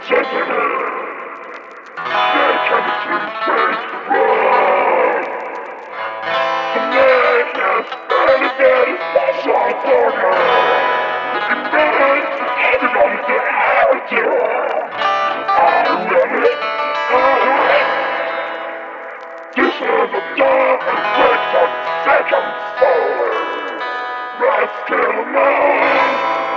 Gentlemen, their chemistry breaks the rule. The man has very, very special order. It makes everybody to attitude. Are you ready? This is a dog and breaks on second forward. Let's kill 'em all.